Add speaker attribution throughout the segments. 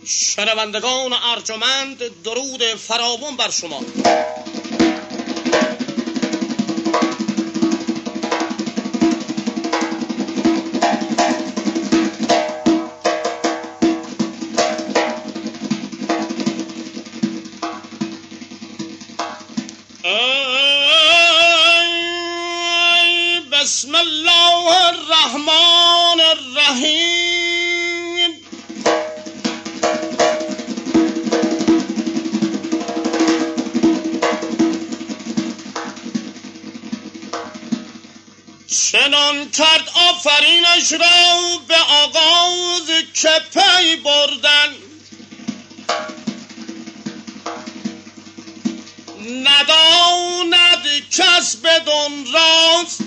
Speaker 1: شنوندگان ارجمند، درود فراوان بر شما. بسم الله الرحمن الرحیم. چنان کرد آفرینش را به آغاز که پی بردن، نداند کس بدون راست.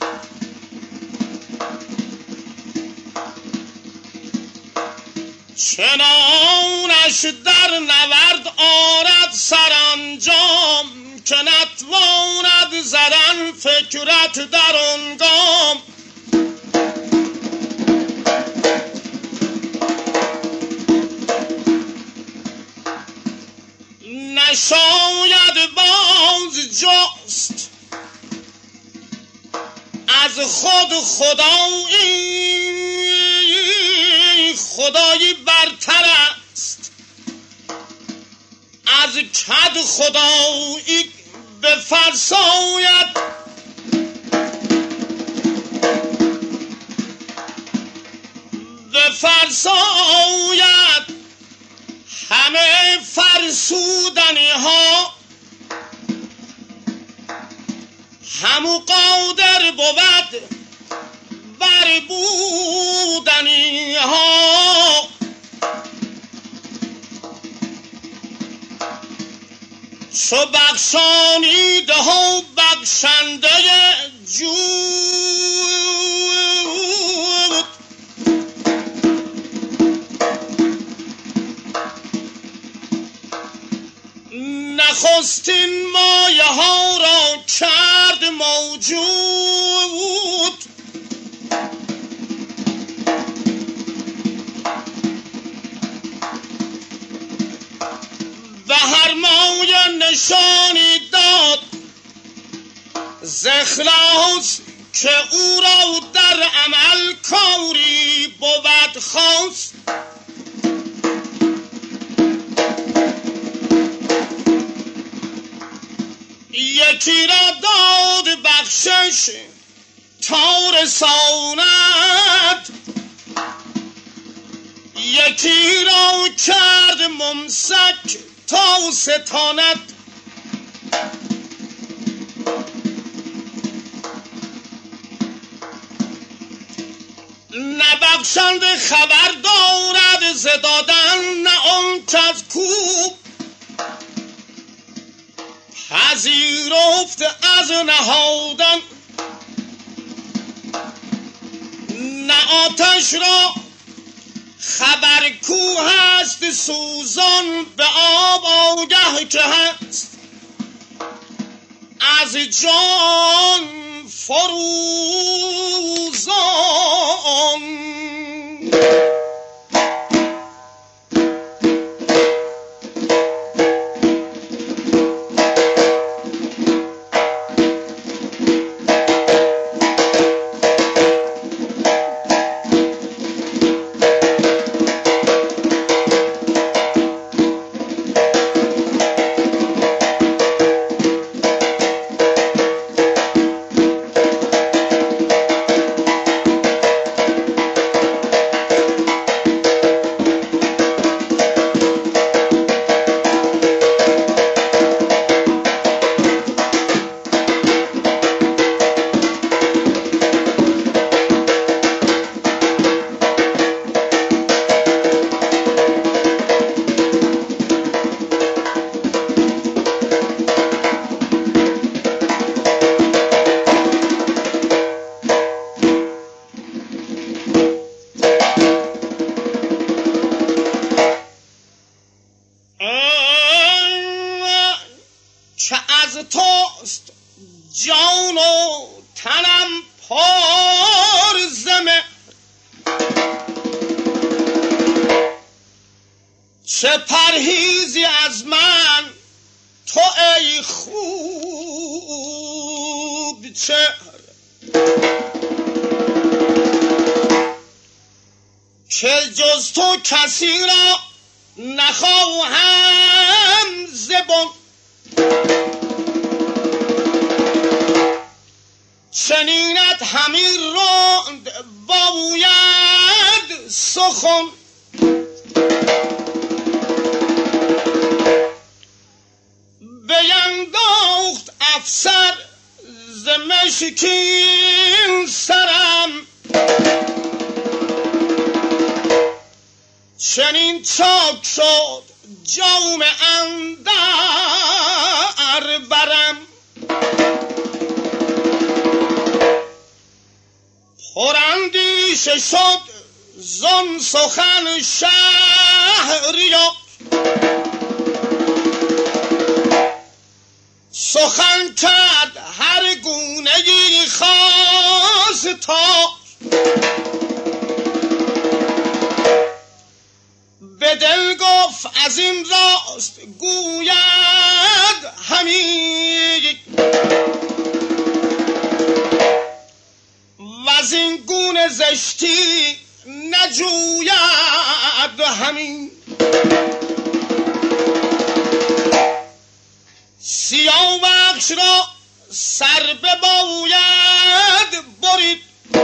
Speaker 1: چنانش در نورد آرد سرانجام، که نتواند زدن فکرت در آن گام. نشاید باز جست از خود خدایی برتر است. از کد خدایی بفرساید، همه فرسودنی ها. همو قادر بود بر بودنی ها. چو بخشانیده ها بخشنده جود، نخستین مایه ها را کرد موجود. به هر مایه نشانی داد ز اخلاص، که او را در عمل کاری بود خاص. یکی را داد بخشش تا رساند، یکی را کرد ممسک تا ستاند. نه بخشنده خبر دارد ز دادن، نه آن کز کوب پذیرفت از نهادن. نه آتش را خبر کو هست سوزان، به آب آگه که هست از جان فروزان. چه پرهیزی از من تو ای خوب چهره، که جز تو کسی را نخواهم زبان. چنینت همین راند باید سخن، بینداخت افسر ز مشکین سرم، چنین چاک شد جام اندر برم. پراندیشه شد زان سخن شهریار، سخن کرد هر گونه‌ای خواستار، به دل گفت از این راست گوید همی، و از این گونه زشتی نجوید همین. سیاوخش را سر بباید برید،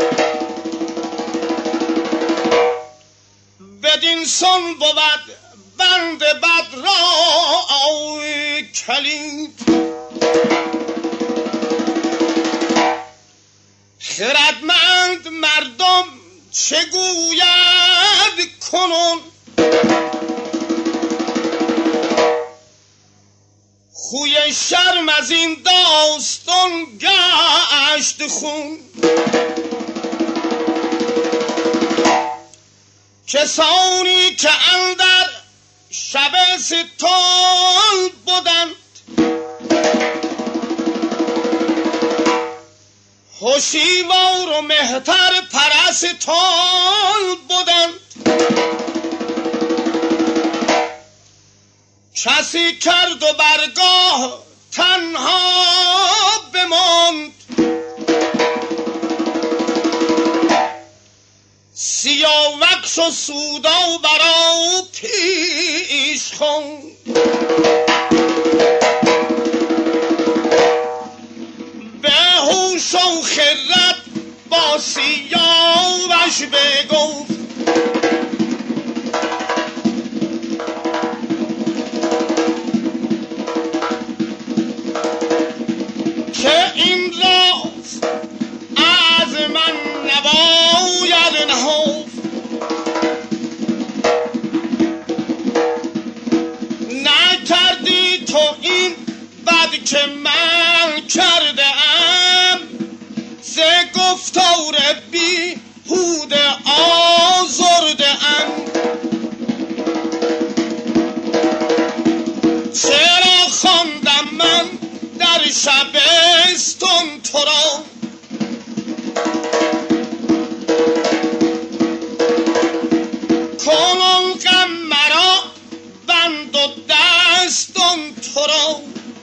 Speaker 1: بدین سان بود بند بد را کلید. خردمند مردم چه گوید کنون، خوی شرم از این داستان گشت خون. کسانی که اندر شب ستان بودند، هوشیوار و مهتر پرستان بودند، کسی کرد و برگاه تنها بماند. سیاوخش و سودا برا پیش خواند، به هوش و خرد با سیاوش بگفت، که این راز از من نباید نهفت. نکردی تو این بد که من کرده ام، ز گفتار بیهوده آزرده ام. چرا خواندم من در شبستان تو را، کنون غم مرا بند و دستان تو را.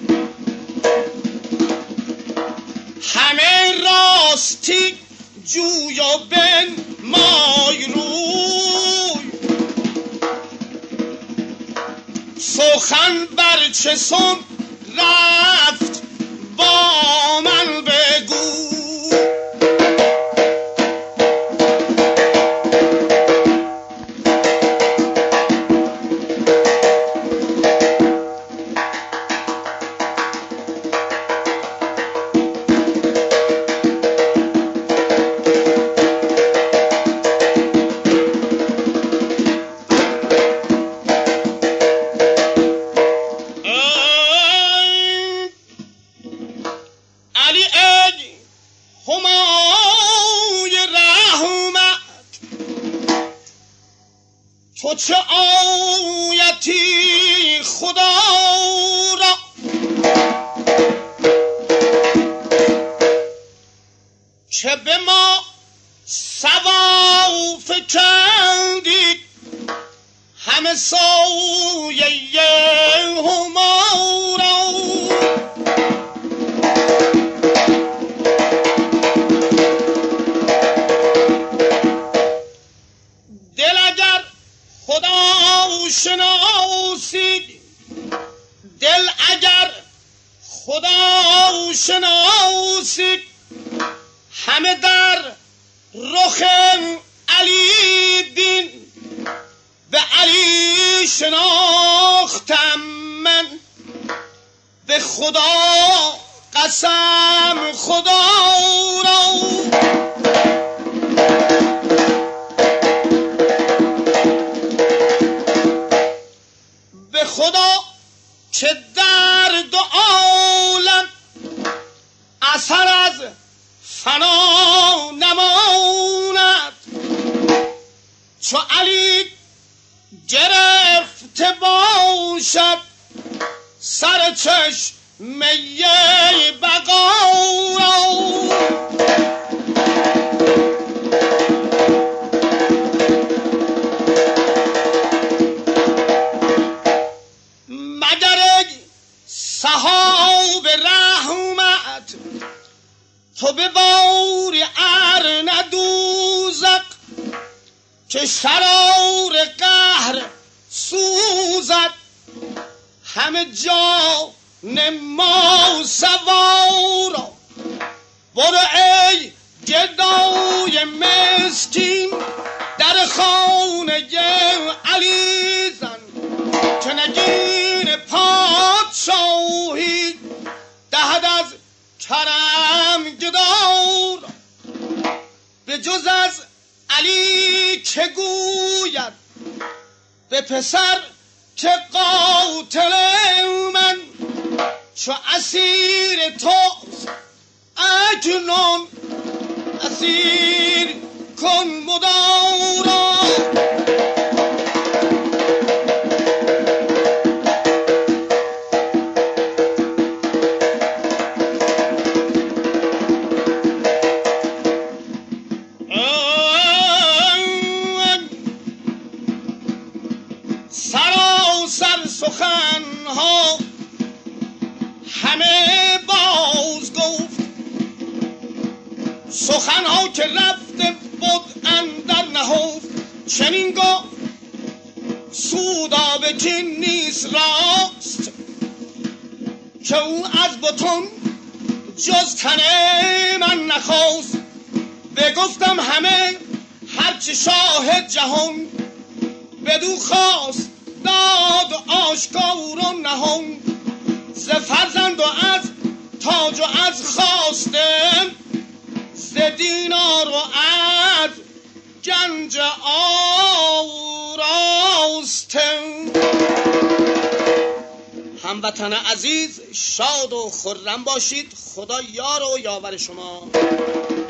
Speaker 1: همه راستی جوی و بنمای روی، سخن بر چه سان رفت با من بگو. تو چه آیتی خدا را، که به ما سوا فکندید همه سایه همارا. دل اگر خدا شناسید، دل اگر خدا شناسید، همه در رخ علی دین به علی شناختم من. به خدا قسم خدا را، به خدا که در دو عالم اثر از فنا نماند. چو علی گرفته باشد سر چشمه بقا را. مگر ای صحاب رحمت تو به بار ار ندوزق، که شرار قهر سوزد همه جان ما سوارا. برو ای گدای مسکین در خانه علی زن، که نگین پادشاهی دهد از کرم گدارا. به جز از علی که گوید به پسر که قاتل من، چو اسیر توست اکنون اسیر کن مدارا. سراسر سخنها همه باز گفت، سخنها که رفته بود اندر نهفت. چنین گفت سودا به کین نیست راست، که او از بتون جز تن من نخواست. بگفتم همه هرچه شاه جهان بدو خواست داد و آشکار و نهان. ز فرزند و از تاج و از خواسته، ز دینار و از گنج آراسته. هموطن عزیز شاد و خرم باشید. خدا یار و یاور شما.